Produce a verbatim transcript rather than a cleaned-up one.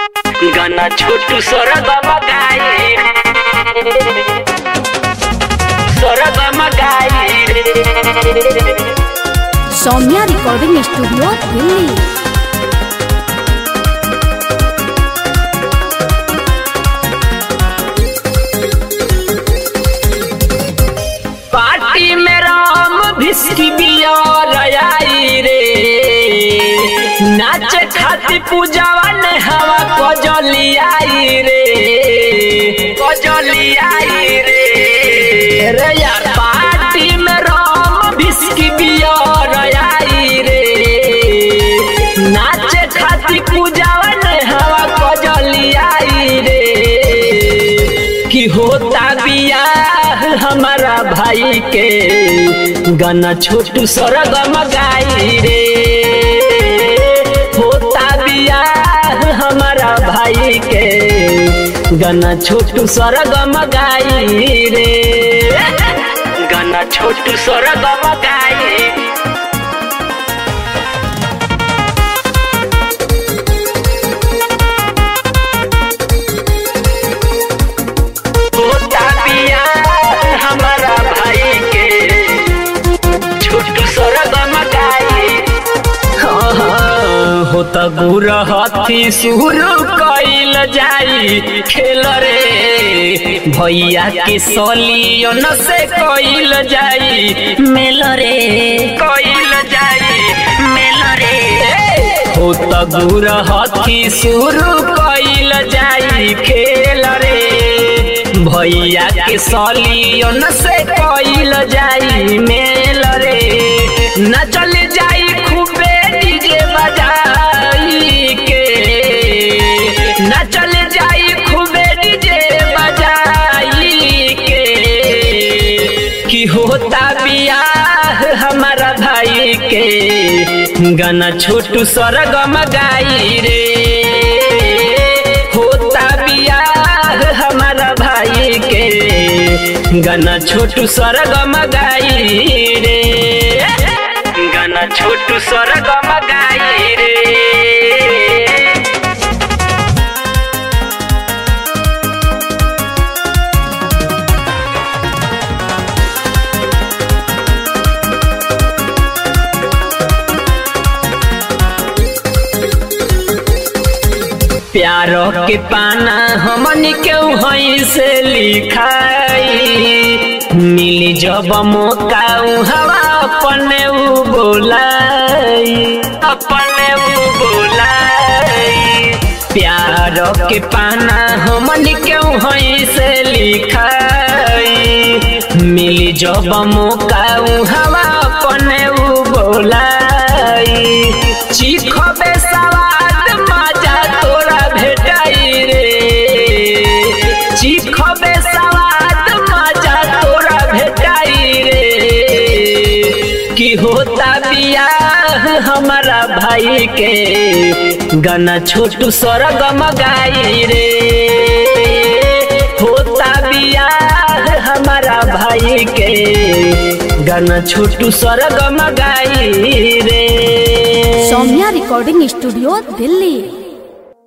गाना छोटू सरगम गाई सरगम गाई Saumya recording studio Delhi. Party में राम भिस्की बियर आई रे, नाच खाती पूजावन हवा कजली आई रे, कजली आई रे रे यार। पार्टी में राम भिस्की बियर आई रे, नाच खाती पूजावन हवा कजली आई रे। कि होता बियाह हमारा भाई के, गाना छोटू सरगम गाई रे। होता बियाह हमारा भाई के, गाना छोटू सरगम गाई रे। गाना छोटू सरगम गाई होता गुरा हाथी शुरू कइल जाई खेल रे, भैया के सलियन से कइल जाई मेल रे, कइल जाई मेल रे। होता गुरा हाथी शुरू कइल जाई खेल रे, भैया के सलियन से कइल जाई मेल रे। न चल जाई खूबे डीजे बजाई के, न चल जाई खूबे डीजे बजाई के। कि होता बियाह हमारा भाई के, गाना छोटू सरगम गाई रे। होता बियाह हमारा भाई के, गाना छोटू सरगम गाई रे। गाना छोटू सरगम गाई रे। प्यारो के पाना हमनी के वहीं से लिखाई, मिली जब मौका हवा अपने उ बोलाई, अपने उ बोलाई। प्यारो के पाना हमनी के वहीं से लिखाई, मिली जब मौका हवा अपने उ बोलाई। चीखबे सवाद मजा तोरा भेटाई रे, चीखबे सवाद मजा तोरा भेटाई रे। कि होता बियाह हमारा भाई के, गाना छोटू सरगम गाई रे। होता बियाह हमारा भाई के, गाना छोटू सरगम गाई रे। Saumya recording studio Delhi.